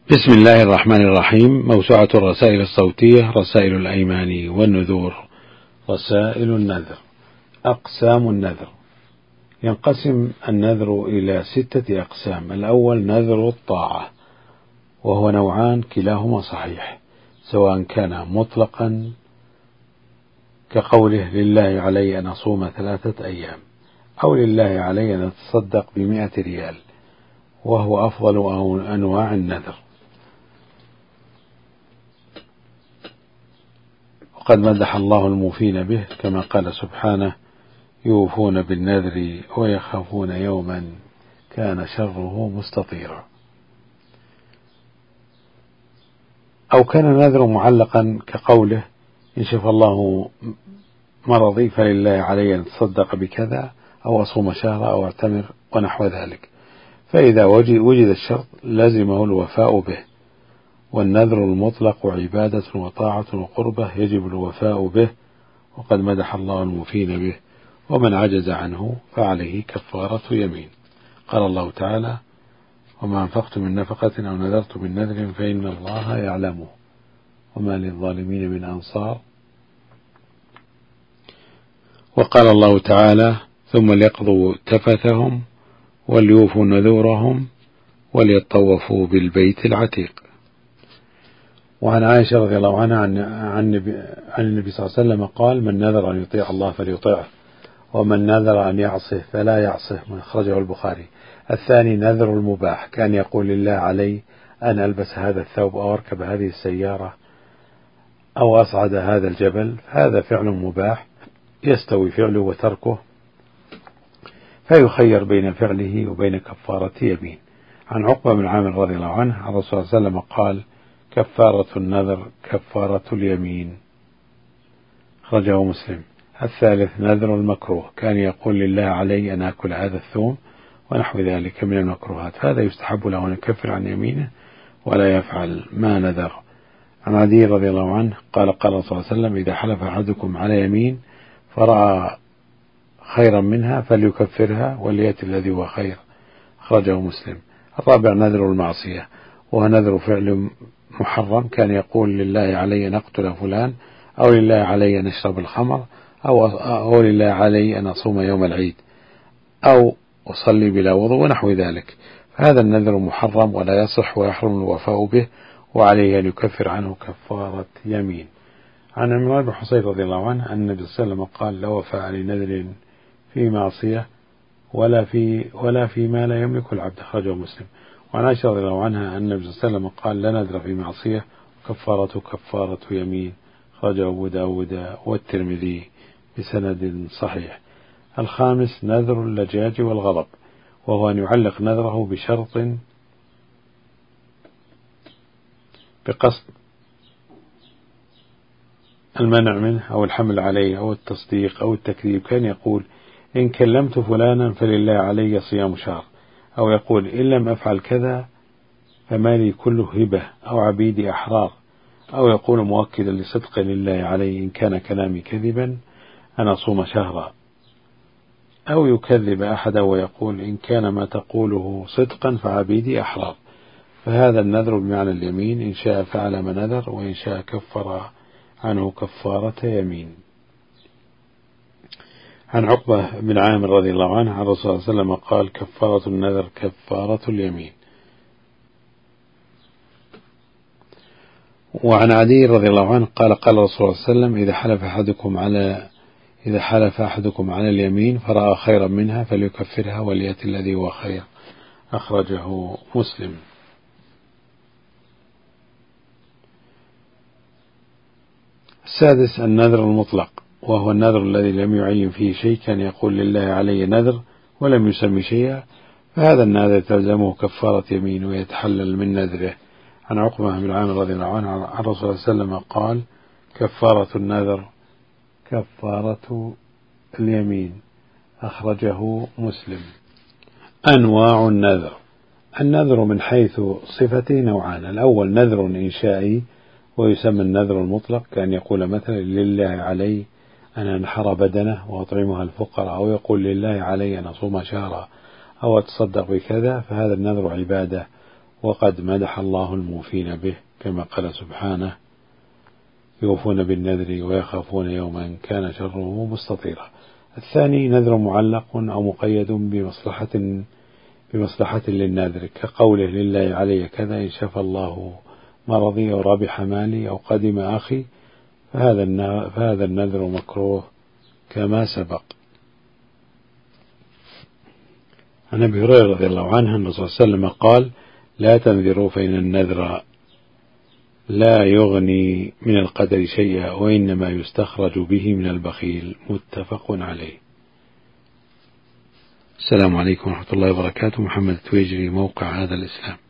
بسم الله الرحمن الرحيم. موسوعة الرسائل الصوتية، رسائل الأيمان والنذور. رسائل النذر. أقسام النذر: ينقسم النذر إلى 6 أقسام. الأول نذر الطاعة، وهو نوعان كلاهما صحيح، سواء كان مطلقا كقوله لله علي أن أصوم 3 أيام، أو لله علي أن أتصدق ب100 ريال، وهو أفضل أنواع النذر. وقد مدح الله الموفين به، كما قال سبحانه: يوفون بالنذر ويخافون يوما كان شره مستطيرا. أو كان النذر معلقا كقوله: إن شفى الله مرضي فلله علي أن أتصدق بكذا، أو أصوم شهرا، أو أعتمر، ونحو ذلك، فإذا وجد الشرط لزمه الوفاء به. والنذر المطلق عبادة وطاعة وقربة يجب الوفاء به، وقد مدح الله الموفين به، ومن عجز عنه فعليه كفارة يمين. قال الله تعالى: وما أنفقت من نفقة أو نذرت من نذر فإن الله يعلمه وما للظالمين من أنصار. وقال الله تعالى: ثم ليقضوا تفثهم وليوفوا نذورهم وليطوفوا بالبيت العتيق. وعن عائشة رضي الله عنها عن النبي صلى الله عليه وسلم قال: من نذر أن يطيع الله فليطيعه، ومن نذر أن يعصه فلا يعصه. من أخرجه البخاري. الثاني نذر المباح، كان يقول لله علي أن ألبس هذا الثوب، أو أركب هذه السيارة، أو أصعد هذا الجبل، هذا فعل مباح يستوي فعله وتركه، فيخير بين فعله وبين كفارة يمين. عن عقبة بن عامر رضي الله عنه عن الرسول صلى الله عليه وسلم قال: كفارة النذر كفارة اليمين. أخرجه مسلم. الثالث نذر المكروه، كان يقول لله علي أن أكل هذا الثوم ونحو ذلك من المكروهات، هذا يستحب له أن يكفر عن يمينه ولا يفعل ما نذر. عن عدي رضي الله عنه قال: قال صلى الله عليه وسلم: إذا حلف أحدكم على يمين فرأى خيرا منها فليكفرها وليأتي الذي هو خير. أخرجه مسلم. الرابع نذر المعصية، وهو نذر فعل محرم، كان يقول لله علي أن أقتل فلان، أو لله علي أن أشرب الخمر، أو لله علي أن أصوم يوم العيد، أو أصلي بلا وضوء، ونحو ذلك، فهذا النذر محرم ولا يصح ويحرم الوفاء به، وعليه أن يكفر عنه كفارة يمين. عن عمران بن حصين رضي الله عنه أن النبي صلى الله عليه وسلم قال: لا وفاء لنذر في معصية ولا في ما لا يملك العبد. أخرجه مسلم. وعن عائشة رضي الله عنها أن النبي صلى الله عليه وسلم قال: لا نذر في معصية كفارة كفارة يمين. أخرجه أبو داود والترمذي بسند صحيح. الخامس نذر اللجاج والغضب، وهو أن يعلق نذره بشرط بقصد المنع منه، أو الحمل عليه، أو التصديق، أو التكذيب. كان يقول: إن كلمت فلانا فلله علي صيام شهر، أو يقول: إن لم أفعل كذا فمالي كله هبة أو عبيدي أحرار، أو يقول مؤكدا لصدق لله علي إن كان كلامي كذبا أن أصوم شهرا، أو يكذب أحدا ويقول: إن كان ما تقوله صدقا فعبيدي أحرار. فهذا النذر بمعنى اليمين، إن شاء فعل ما نذر، وإن شاء كفر عنه كفارة يمين. عن عقبة بن عامر رضي الله عنه عن الرسول صلى الله عليه وسلم قال: كفارة النذر كفارة اليمين. وعن عدي رضي الله عنه قال: قال الرسول صلى الله عليه وسلم: إذا حلف أحدكم على اليمين فرأى خيرا منها فليكفرها وليأتي الذي هو خير. أخرجه مسلم. السادس النذر المطلق، وهو النذر الذي لم يعين فيه شيء، كان يقول لله علي نذر ولم يسمي شيئا، فهذا النذر تلزمه كفارة يمين ويتحلل من نذره. عن عقبة بن عامر رضي الله عنه عن الرسول صلى الله عليه وسلم قال: كفارة النذر كفارة اليمين. أخرجه مسلم. أنواع النذر. النذر من حيث صفته نوعان: الأول نذر إنشائي، ويسمى النذر المطلق، كان يقول مثلا: لله علي أن أنحر بدنه وأطعمها الفقراء، أو يقول: لله علي أن أصوم شهرا، أو أتصدق بكذا، فهذا النذر عبادة وقد مدح الله الموفين به كما قال سبحانه يوفون بالنذر ويخافون يوما كان شره مستطيرا. الثاني نذر معلق أو مقيد بمصلحة للناذر كقوله لله علي كذا إن شفى الله مرضي أو ربح مالي أو قدم أخي، فهذا النذر مكروه كما سبق. عن أبي هريرة رضي الله عنه أن الرسول صلى الله عليه وسلم قال لا تنذروا فإن النذر لا يغني من القدر شيئا وإنما يستخرج به من البخيل. متفق عليه. السلام عليكم ورحمة الله وبركاته. محمد التويجري، موقع هذا الإسلام.